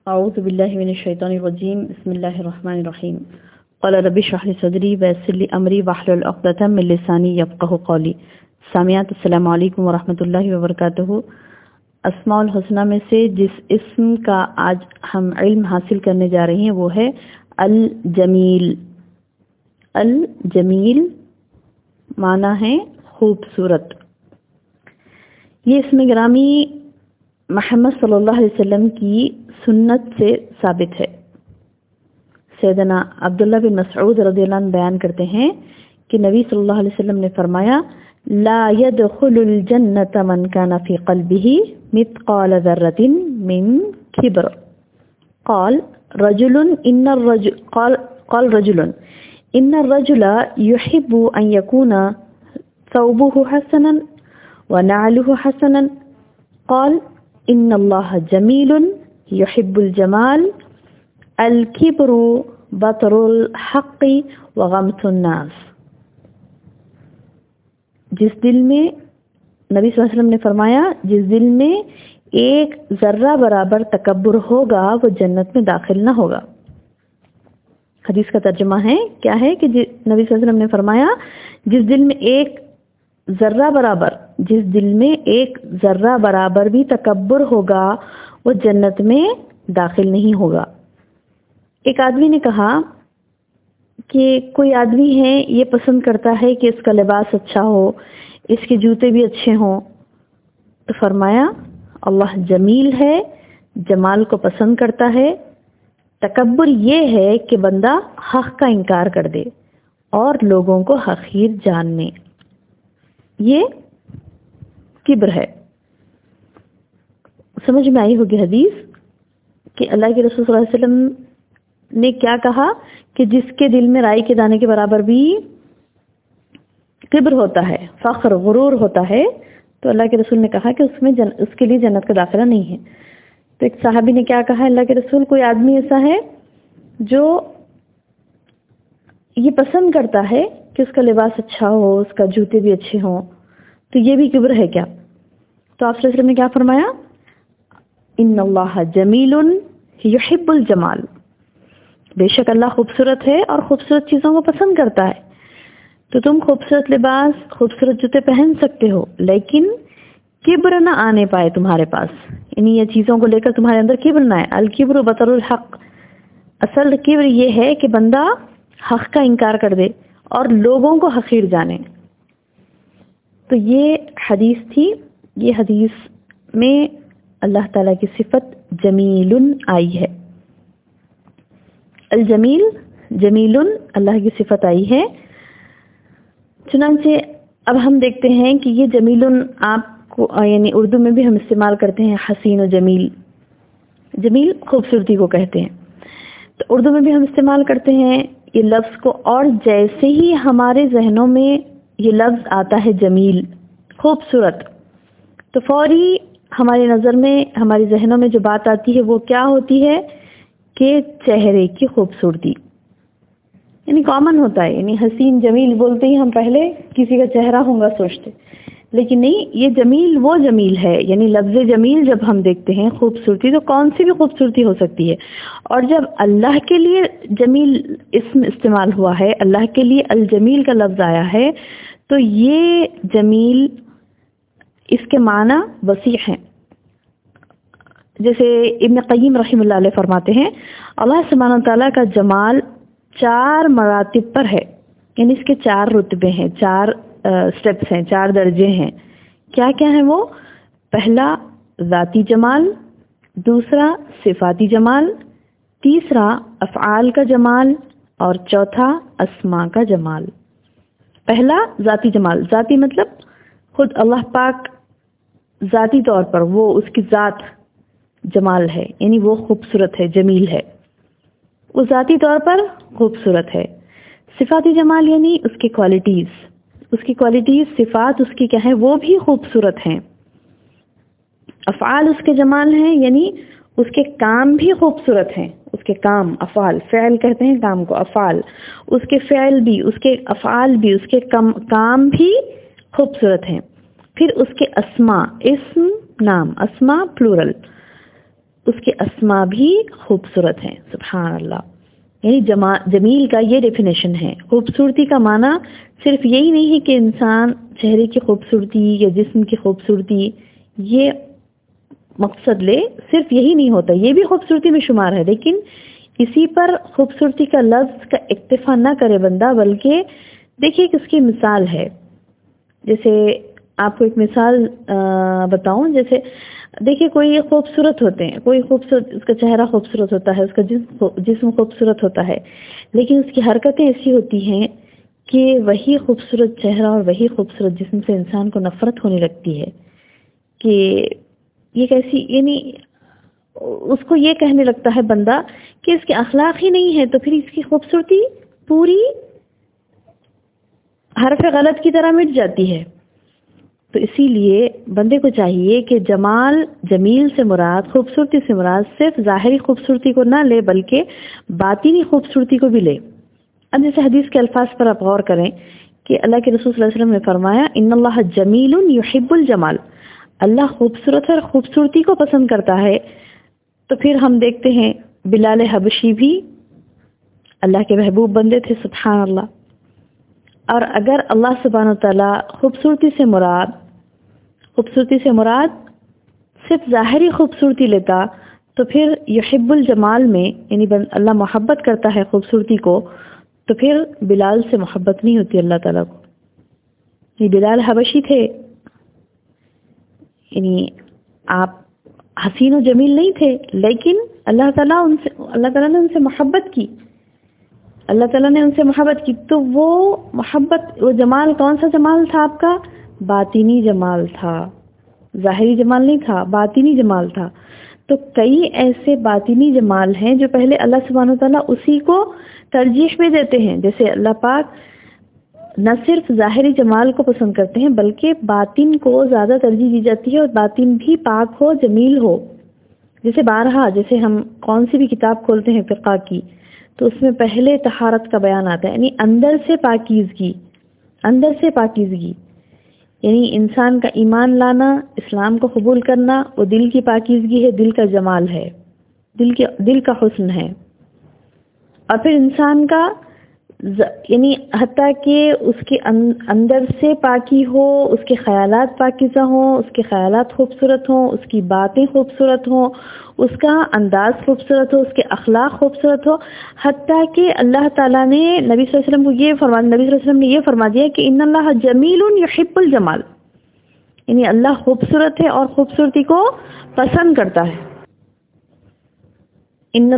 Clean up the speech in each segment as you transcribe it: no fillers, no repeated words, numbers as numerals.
اعوذ باللہ من الشیطان الرجیم بسم اللہ الرحمن الرحیم قال رب اشرح لي صدری ویسر لي امری واحلل عقدۃ من لسانی یفقهوا قولی۔ سامعات السلام علیکم ورحمۃ اللہ وبرکاتہ۔ اسماء الحسنی میں سے جس اسم کا آج ہم علم حاصل کرنے جا رہے ہیں وہ ہے الجمیل۔ الجمیل معنی ہے خوبصورت۔ یہ اسم گرامی محمد صلی اللہ علیہ وسلم کی سنت سے ثابت ہے۔ سیدنا عبداللہ بن مسعود رضی اللہ عنہ بیان کرتے ہیں کہ نبی صلی اللہ علیہ وسلم نے فرمایا لا يدخل الجنة من كان في قلبه مثقال ذرة من كبر قال رجل إن الرجل يحب أن يكون ثوبه حسنا ونعله حسنا قال ان اللہ جمیل یحب الجمال الکبر بطر الحق وغمط الناس۔ جس دل میں نبی صلی اللہ علیہ وسلم نے فرمایا جس دل میں ایک ذرہ برابر تکبر ہوگا وہ جنت میں داخل نہ ہوگا۔ حدیث کا ترجمہ ہے کیا ہے کہ نبی صلی اللہ علیہ وسلم نے فرمایا جس دل میں ایک ذرہ برابر بھی تکبر ہوگا وہ جنت میں داخل نہیں ہوگا۔ ایک آدمی نے کہا کہ کوئی آدمی ہے یہ پسند کرتا ہے کہ اس کا لباس اچھا ہو، اس کے جوتے بھی اچھے ہوں، تو فرمایا اللہ جمیل ہے، جمال کو پسند کرتا ہے۔ تکبر یہ ہے کہ بندہ حق کا انکار کر دے اور لوگوں کو حقیر جاننے، یہ کبر ہے۔ سمجھ میں آئی ہوگی حدیث کہ اللہ کے رسول صلی اللہ علیہ وسلم نے کیا کہا کہ جس کے دل میں رائی کے دانے کے برابر بھی کبر ہوتا ہے، فخر غرور ہوتا ہے، تو اللہ کے رسول نے کہا کہ اس کے لیے جنت کا داخلہ نہیں ہے۔ تو ایک صحابی نے کیا کہا اللہ کے رسول کوئی آدمی ایسا ہے جو یہ پسند کرتا ہے کہ اس کا لباس اچھا ہو، اس کا جوتے بھی اچھے ہوں، تو یہ بھی کبر ہے کیا؟ تو آپ صلی اللہ علیہ وسلم نے کیا فرمایا ان اللہ جمیل یحب الجمال، بے شک اللہ خوبصورت ہے اور خوبصورت چیزوں کو پسند کرتا ہے۔ تو تم خوبصورت لباس خوبصورت جوتے پہن سکتے ہو لیکن کبر نہ آنے پائے تمہارے پاس، یعنی یہ چیزوں کو لے کر تمہارے اندر کبر نہ آئے۔ الکبر بطر الحق، اصل کبر یہ ہے کہ بندہ حق کا انکار کر دے اور لوگوں کو حقیر جانے۔ تو یہ حدیث تھی، یہ حدیث میں اللہ تعالیٰ کی صفت جمیل آئی ہے۔ الجمیل جمیل اللہ کی صفت آئی ہے۔ چنانچہ اب ہم دیکھتے ہیں کہ یہ جمیل آپ کو یعنی اردو میں بھی ہم استعمال کرتے ہیں حسین و جمیل، جمیل خوبصورتی کو کہتے ہیں، تو اردو میں بھی ہم استعمال کرتے ہیں یہ لفظ کو، اور جیسے ہی ہمارے ذہنوں میں یہ لفظ آتا ہے جمیل خوبصورت تو فوری ہماری نظر میں ہمارے ذہنوں میں جو بات آتی ہے وہ کیا ہوتی ہے کہ چہرے کی خوبصورتی، یعنی کامن ہوتا ہے، یعنی حسین جمیل بولتے ہی ہم پہلے کسی کا چہرہ ہوں گا سوچتے، لیکن نہیں، یہ جمیل وہ جمیل ہے، یعنی لفظ جمیل جب ہم دیکھتے ہیں خوبصورتی تو کون سی بھی خوبصورتی ہو سکتی ہے، اور جب اللہ کے لیے جمیل اسم استعمال ہوا ہے، اللہ کے لیے الجمیل کا لفظ آیا ہے، تو یہ جمیل اس کے معنی وسیع ہیں۔ جیسے ابن قیم رحمہ اللہ علیہ فرماتے ہیں اللہ سبحانہ وتعالیٰ کا جمال 4 مراتب پر ہے، یعنی اس کے 4 رتبے ہیں، 4 سٹیپس ہیں، 4 درجے ہیں۔ کیا کیا ہیں وہ؟ پہلا ذاتی جمال، دوسرا صفاتی جمال، تیسرا افعال کا جمال، اور چوتھا اسماء کا جمال۔ پہلا ذاتی جمال، ذاتی مطلب خود اللہ پاک ذاتی طور پر وہ اس کی ذات جمال ہے، یعنی وہ خوبصورت ہے، جمیل ہے، وہ ذاتی طور پر خوبصورت ہے۔ صفاتی جمال یعنی اس کی کوالٹیز صفات اس کی کیا ہے وہ بھی خوبصورت ہیں۔ افعال اس کے جمال ہیں، یعنی اس کے کام بھی خوبصورت ہیں، اس کے کام افعال، فعل کہتے ہیں کام کو، افعال، اس کے فعل بھی، اس کے افعال بھی، اس کے کام بھی خوبصورت ہیں۔ پھر اس کے اسماء، اسم نام، اسماء پلورل، اس کے اسما بھی خوبصورت ہیں. سبحان اللہ. یعنی جمیل کا یہ ڈیفینیشن ہے. خوبصورتی کا معنی صرف یہی نہیں ہے کہ انسان چہرے کی خوبصورتی یا جسم کی خوبصورتی یہ مقصد لے، صرف یہی نہیں ہوتا، یہ بھی خوبصورتی میں شمار ہے. لیکن اسی پر خوبصورتی کا لفظ کا اکتفا نہ کرے بندہ، بلکہ دیکھیے کہ اس کی مثال ہے. جیسے آپ کو ایک مثال بتاؤں. جیسے دیکھیے کوئی خوبصورت ہوتے ہیں، کوئی خوبصورت، اس کا چہرہ خوبصورت ہوتا ہے، اس کا جسم خوبصورت ہوتا ہے، لیکن اس کی حرکتیں ایسی ہوتی ہیں کہ وہی خوبصورت چہرہ اور وہی خوبصورت جسم سے انسان کو نفرت ہونے لگتی ہے کہ یہ کیسی، یعنی اس کو یہ کہنے لگتا ہے بندہ کہ اس کے اخلاق ہی نہیں ہے، تو پھر اس کی خوبصورتی پوری حرف غلط کی طرح مٹ جاتی ہے. تو اسی لیے بندے کو چاہیے کہ جمیل سے مراد، خوبصورتی سے مراد صرف ظاہری خوبصورتی کو نہ لے بلکہ باطنی خوبصورتی کو بھی لے. اب جیسے حدیث کے الفاظ پر آپ غور کریں کہ اللہ کے رسول صلی اللہ علیہ وسلم نے فرمایا ان اللہ جمیل یحب الجمال، اللہ خوبصورت اور خوبصورتی کو پسند کرتا ہے. تو پھر ہم دیکھتے ہیں بلال حبشی بھی اللہ کے محبوب بندے تھے. سبحان اللہ. اور اگر اللہ سبحانہ وتعالی خوبصورتی سے مراد صرف ظاہری خوبصورتی لیتا تو پھر یحب الجمال میں، یعنی اللہ محبت کرتا ہے خوبصورتی کو، تو پھر بلال سے محبت نہیں ہوتی اللہ تعالیٰ کو. یہ بلال حبشی تھے، یعنی آپ حسین و جمیل نہیں تھے، لیکن اللہ تعالیٰ نے ان سے محبت کی. اللہ تعالیٰ نے ان سے محبت کی تو وہ محبت، وہ جمال کون سا جمال تھا آپ کا؟ باطنی جمال تھا، ظاہری جمال نہیں تھا، باطنی جمال تھا. تو کئی ایسے باطنی جمال ہیں جو پہلے اللہ سبحانہ وتعالیٰ اسی کو ترجیح میں دیتے ہیں. جیسے اللہ پاک نہ صرف ظاہری جمال کو پسند کرتے ہیں بلکہ باطن کو زیادہ ترجیح دی جاتی ہے، اور باطن بھی پاک ہو، جمیل ہو. جیسے بارہا، جیسے ہم کون سی بھی کتاب کھولتے ہیں فقہ کی تو اس میں پہلے طہارت کا بیان آتا ہے، یعنی اندر سے پاکیزگی، یعنی انسان کا ایمان لانا، اسلام کو قبول کرنا، وہ دل کی پاکیزگی ہے، دل کا جمال ہے، دل کا حسن ہے. اور پھر انسان کا یعنی حتیٰ کہ اس کے اندر سے پاکی ہو، اس کے خیالات پاکیزہ ہوں، اس کے خیالات خوبصورت ہوں، اس کی باتیں خوبصورت ہوں، اس کا انداز خوبصورت ہو، اس کے اخلاق خوبصورت ہو. حتیٰ کہ اللہ تعالیٰ نے نبی صلی اللہ علیہ وسلم کو نبی صلی اللہ علیہ وسلم نے یہ فرما دیا کہ ان اللہ جمیل یحب الجمال، یعنی اللہ خوبصورت ہے اور خوبصورتی کو پسند کرتا ہے. ان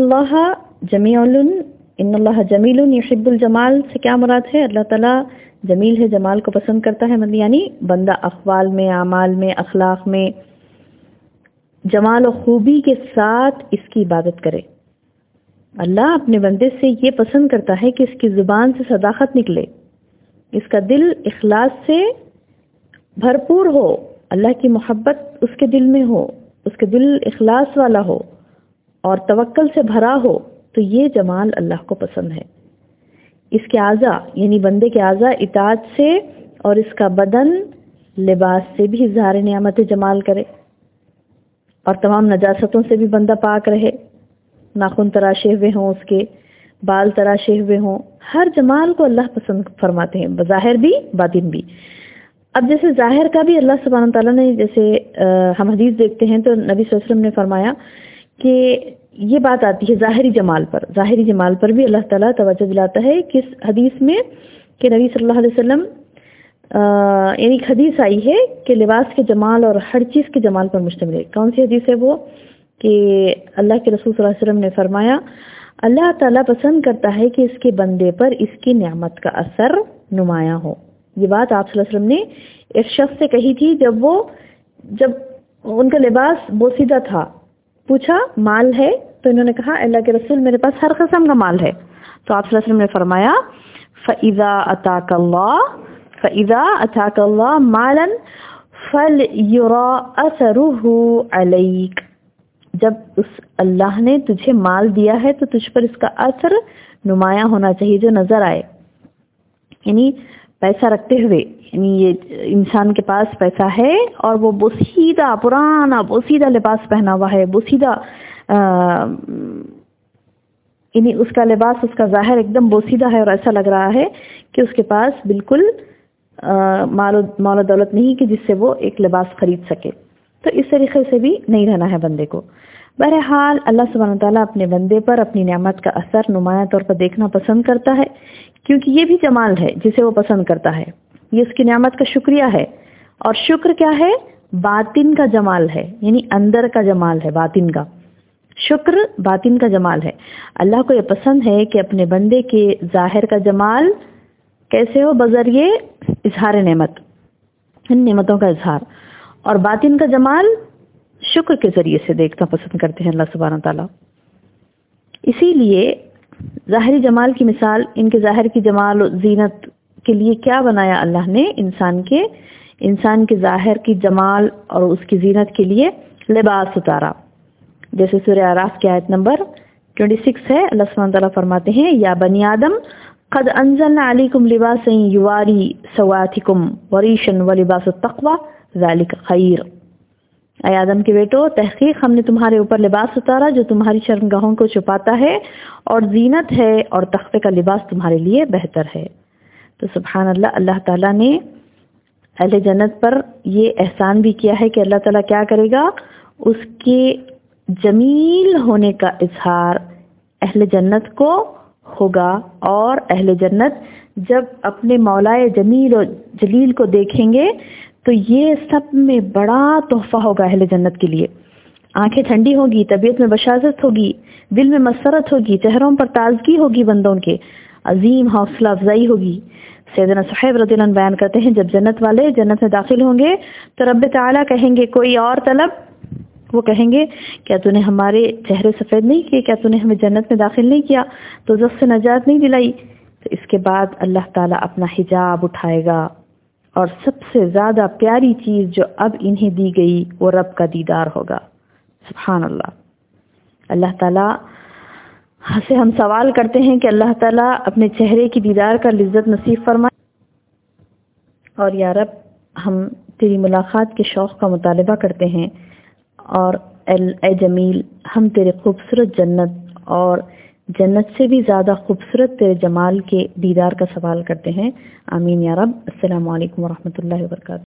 اللہ جمیل یحب الجمال سے کیا مراد ہے؟ اللہ تعالیٰ جمیل ہے، جمال کو پسند کرتا ہے، یعنی بندہ اقوال میں، اعمال میں، اخلاق میں جمال و خوبی کے ساتھ اس کی عبادت کرے. اللہ اپنے بندے سے یہ پسند کرتا ہے کہ اس کی زبان سے صداقت نکلے، اس کا دل اخلاص سے بھرپور ہو، اللہ کی محبت اس کے دل میں ہو، اس کے دل اخلاص والا ہو اور توکل سے بھرا ہو، تو یہ جمال اللہ کو پسند ہے. اس کے اعضاء، یعنی بندے کے اعضاء اطاعت سے اور اس کا بدن لباس سے بھی اظہار نعمت جمال کرے، اور تمام نجاستوں سے بھی بندہ پاک رہے. ناخن تراشے ہوئے ہوں، اس کے بال تراشے ہوئے ہوں، ہر جمال کو اللہ پسند فرماتے ہیں، بظاہر بھی باطن بھی. اب جیسے ظاہر کا بھی اللہ سبحانہ تعالیٰ نے، جیسے ہم حدیث دیکھتے ہیں تو نبی صلی اللہ علیہ وسلم نے فرمایا کہ یہ بات آتی ہے ظاہری جمال پر بھی اللہ تعالیٰ توجہ دلاتا ہے. کس حدیث میں کہ نبی صلی اللہ علیہ وسلم یعنی ایک حدیث آئی ہے کہ لباس کے جمال اور ہر چیز کے جمال پر مشتمل ہے. کون سی حدیث ہے وہ؟ کہ اللہ کے رسول صلی اللہ علیہ وسلم نے فرمایا اللہ تعالیٰ پسند کرتا ہے کہ اس کے بندے پر اس کی نعمت کا اثر نمایاں ہو. یہ بات آپ صلی اللہ علیہ وسلم نے ایک شخص سے کہی تھی جب ان کا لباس بوسیدہ تھا. پوچھا مال ہے؟ تو انہوں نے کہا اللہ کے رسول میرے پاس ہر قسم کا مال ہے. تو آپ صلی اللہ علیہ وسلم نے فرمایا فَإِذَا أَتَاكَ اللَّهُ مَالًا فَلْيُرَى أَثَرُهُ عَلَيْكَ، جب اس اللہ نے تجھے مال دیا ہے تو تجھ پر اس کا اثر نمایاں ہونا چاہیے، جو نظر آئے. یعنی پیسہ رکھتے ہوئے، یعنی یہ انسان کے پاس پیسہ ہے اور وہ بوسیدہ، پرانا بوسیدہ لباس پہنا ہوا ہے، بوسیدہ یعنی اس کا لباس، اس کا ظاہر ایک دم بوسیدہ ہے اور ایسا لگ رہا ہے کہ اس کے پاس بالکل مال و دولت نہیں کہ جس سے وہ ایک لباس خرید سکے. تو اس طریقے سے بھی نہیں رہنا ہے بندے کو. بہرحال اللہ سبحانہ تعالیٰ اپنے بندے پر اپنی نعمت کا اثر نمایاں طور پر دیکھنا پسند کرتا ہے، کیونکہ یہ بھی جمال ہے جسے وہ پسند کرتا ہے. یہ اس کی نعمت کا شکریہ ہے. اور شکر کیا ہے؟ باطن کا جمال ہے، یعنی اندر کا جمال ہے. باطن کا شکر باطن کا جمال ہے. اللہ کو یہ پسند ہے کہ اپنے بندے کے ظاہر کا جمال کیسے ہو؟ بذریعے اظہار نعمت، ان نعمتوں کا اظہار. اور باطن کا جمال شکر کے ذریعے سے دیکھنا پسند کرتے ہیں اللہ سبحانہ تعالیٰ. اسی لیے ظاہری جمال کی مثال، ان کے ظاہر کی جمال و زینت کے لیے کیا بنایا اللہ نے؟ انسان کے ظاہر کی جمال اور اس کی زینت کے لیے لباس اتارا. جیسے سورہ اعراف کی آیت نمبر 26 ہے، اللہ سبحانہ تعالیٰ فرماتے ہیں یا بنی آدم قد انزلنا علیکم لباسا یواری سواتکم وریشا ولباس التقوی ذالک خیر. اے آدم کے بیٹو، تحقیق ہم نے تمہارے اوپر لباس اتارا جو تمہاری شرمگاہوں کو چھپاتا ہے، اور زینت ہے، اور تقوی کا لباس تمہارے لیے بہتر ہے. تو سبحان اللہ، اللہ تعالیٰ نے اہل جنت پر یہ احسان بھی کیا ہے کہ اللہ تعالیٰ کیا کرے گا؟ اس کے جمیل ہونے کا اظہار اہل جنت کو ہوگا. اور اہل جنت جب اپنے مولائے جمیل و جلیل کو دیکھیں گے تو یہ سب میں بڑا تحفہ ہوگا اہل جنت کے لیے. آنکھیں ٹھنڈی ہوگی، طبیعت میں بشاشت ہوگی، دل میں مسرت ہوگی، چہروں پر تازگی ہوگی، بندوں کے عظیم حوصلہ افزائی ہوگی. سیدنا صہیب رضی اللہ عنہ بیان کرتے ہیں جب جنت والے جنت میں داخل ہوں گے تو رب تعالیٰ کہیں گے کوئی اور طلب؟ وہ کہیں گے کیا تو نے ہمارے چہرے سفید نہیں کیے؟ کیا تو نے ہمیں جنت میں داخل نہیں کیا؟ دوزخ سے نجات نہیں دلائی؟ تو اس کے بعد اللہ تعالیٰ اپنا حجاب اٹھائے گا، اور سب سے زیادہ پیاری چیز جو اب انہیں دی گئی وہ رب کا دیدار ہوگا. سبحان اللہ. اللہ تعالیٰ سے ہم سوال کرتے ہیں کہ اللہ تعالیٰ اپنے چہرے کی دیدار کا لذت نصیب فرمائے. اور یا رب، ہم تیری ملاقات کے شوق کا مطالبہ کرتے ہیں، اور اے جمیل، ہم تیرے خوبصورت جنت اور جنت سے بھی زیادہ خوبصورت تیرے جمال کے دیدار کا سوال کرتے ہیں. آمین یا رب. السلام علیکم ورحمۃ اللہ وبرکاتہ.